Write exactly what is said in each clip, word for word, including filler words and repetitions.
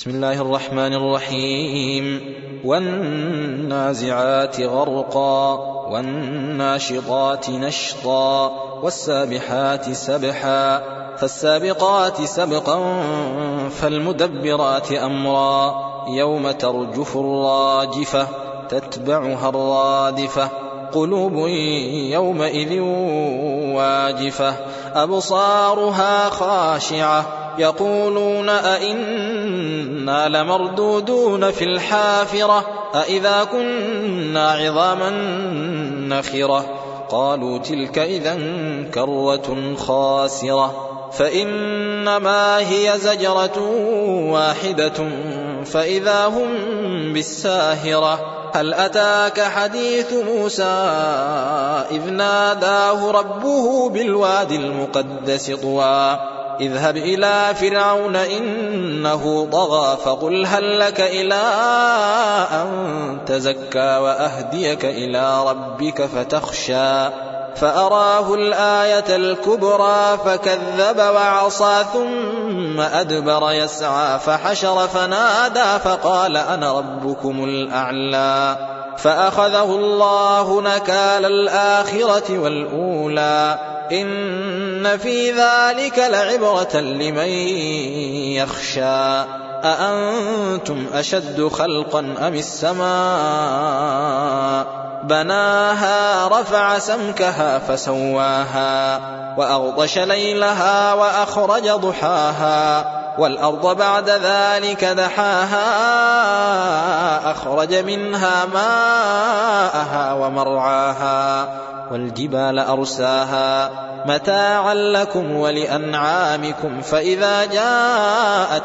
بسم الله الرحمن الرحيم والنازعات غرقا والناشطات نشطا والسابحات سبحا فالسابقات سبقا فالمدبرات أمرا يوم ترجف الراجفة تتبعها الرادفة قلوب يومئذ واجفة أبصارها خاشعة يقولون أئنا لمردودون في الحافرة أئذا كنا عظاما نخرة قالوا تلك إذا كرة خاسرة فإنما هي زجرة واحدة فإذا هم بالساهرة هل أتاك حديث موسى إذ ناداه ربه بالوادي المقدس طوى اذهب إلى فرعون إنه طغى فقل هل لك إلى أن تزكى وأهديك إلى ربك فتخشى فأراه الآية الكبرى فكذب وعصى ثم أدبر يسعى فحشر فنادى فقال أنا ربكم الأعلى فأخذه الله نكال الآخرة والأولى إن في ذلك لعبرة لمن يخشى أأنتم أشد خلقا أم السماء بناها رفع سمكها فسواها وأغطش ليلها وأخرج ضحاها والأرض بعد ذلك دحاها أخرج منها ماءها ومرعاها والجبال أرساها متاعا لكم ولأنعامكم فإذا جاءت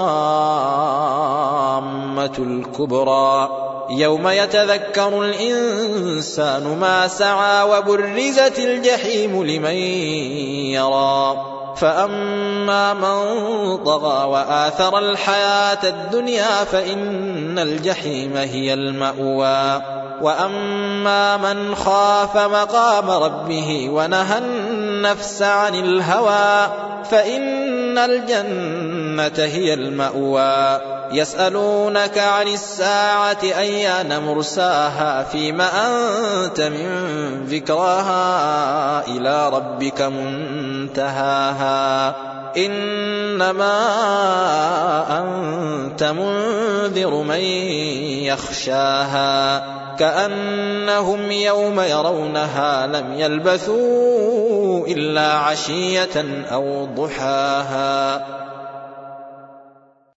الطامة الكبرى يوم يتذكر الإنسان ما سعى وبرزت الجحيم لمن يرى فأما من طغى وآثر الحياة الدنيا فإن الجحيم هي المأوى وأما من خاف مقام ربه ونهى النفس عن الهوى فإن الجنة هي المأوى يسألونك عن الساعة أيان مرساها فيما أنت من ذكراها إلى ربك منتهاها إنما أنت منذر من يخشاها كأنهم يوم يرونها لم يلبثوا إلا عشية أو ضحاها